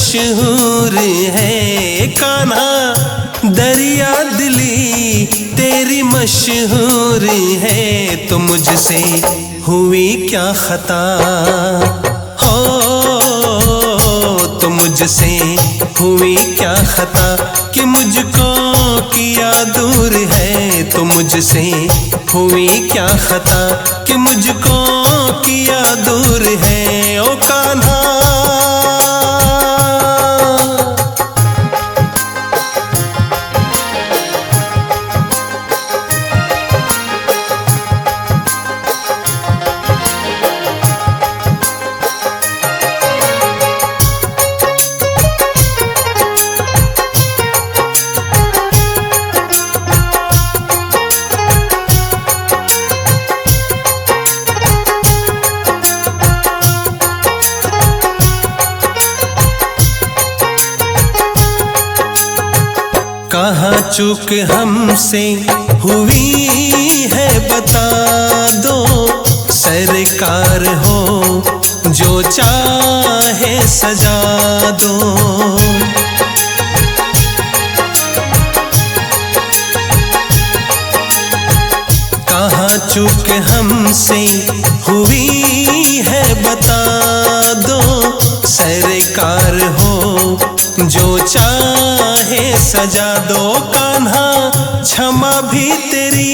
मशहूर है कान्हा दरिया दिली तेरी मशहूर है। तो मुझसे हुई क्या खता हो, तो मुझसे हुई क्या खता कि मुझको किया दूर है। तो मुझसे हुई क्या खता कि मुझको किया दूर है। ओ कान्हा कहाँ चूक हमसे हुई है बता दो, सरकार हो जो चाहे सजा दो। कहाँ चूक हमसे हुई है बता दो, सरकार हो जो चाहे सजा दो। कान्हा क्षमा भी तेरी,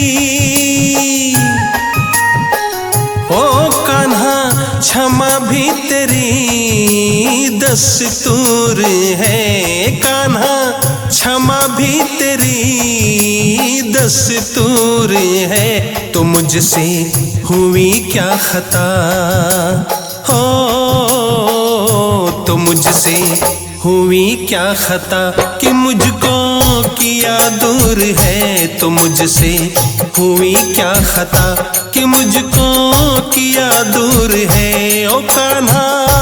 ओ कान्हा क्षमा भी तेरी दस्तूर है। कान्हा क्षमा भी तेरी दस्तूर है। तो मुझसे हुई क्या खता हो, तो मुझसे हुई क्या खता कि मुझको किया दूर है। तो मुझसे हुई क्या खता कि मुझको किया दूर है। ओ कान्हा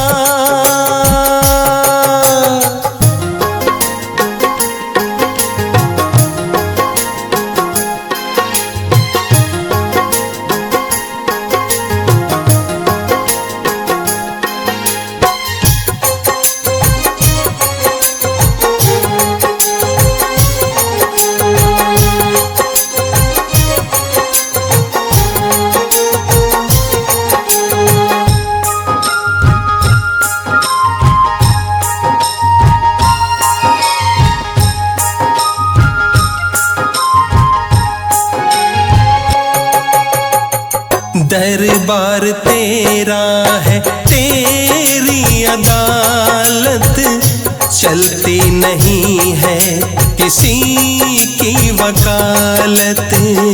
दरबार तेरा है तेरी अदालत, चलती नहीं है किसी की वकालत।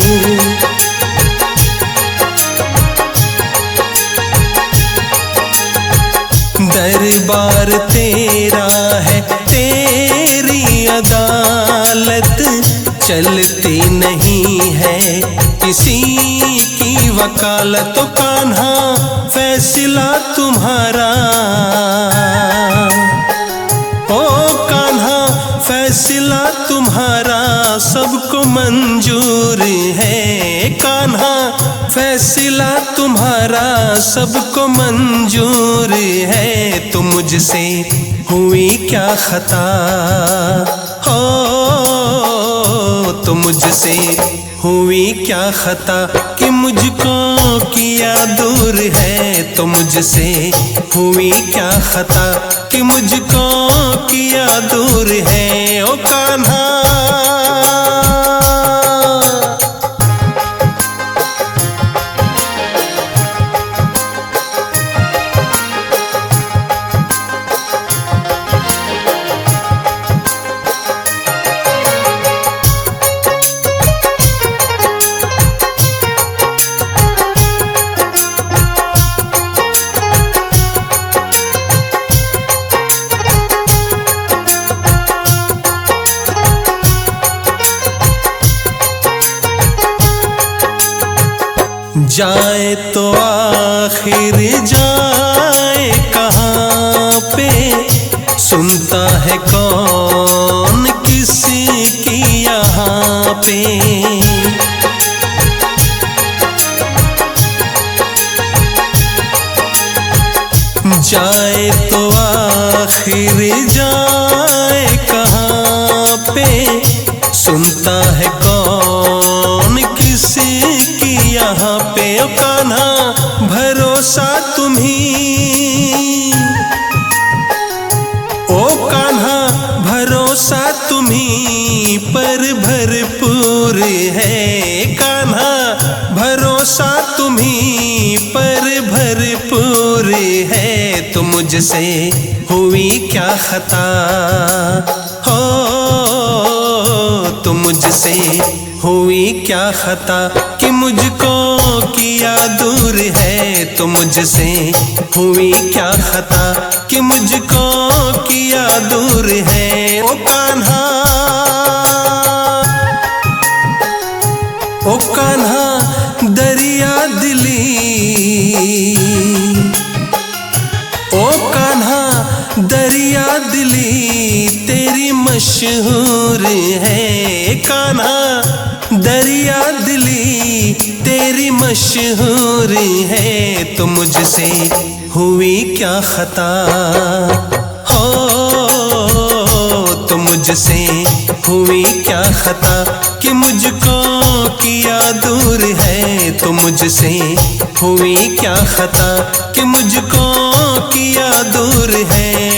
दरबार तेरा है तेरी अदालत, चलती नहीं है किसी की वकालत। तो कान्हा फैसला तुम्हारा, ओ कान्हा फैसला तुम्हारा सबको मंजूर है। कान्हा फैसला तुम्हारा सबको मंजूर है। तो मुझसे हुई क्या खता हो, तो मुझसे हुई क्या खता कि मुझको किया दूर है। तो मुझसे हुई क्या खता कि मुझको किया दूर है। ओ कान्हा जाए तो आखिर जाए कहाँ पे, सुनता है कौन किसी की यहाँ पे। जाए तो आखिर जाए कान्हा भरोसा तुम्हीं, ओ कान्हा भरोसा तुम्हीं पर भरपूर है। कान्हा भरोसा तुम्हीं पर भरपूर है। तो मुझसे हुई क्या खता हो, तो मुझसे हुई क्या खता कि मुझको किया दूर है। तो मुझसे हुई क्या खता कि मुझको किया दूर है। ओ कान्हा, ओ कान्हा दरिया दिली, ओ कान्हा दरिया दिली तेरी मशहूर है। कान्हा दरिया दिली तेरी मशहूर है। तो मुझसे हुई क्या खता हो, तो मुझसे हुई क्या खता कि मुझको किया दूर है। तो मुझसे हुई क्या खता कि मुझको किया दूर है।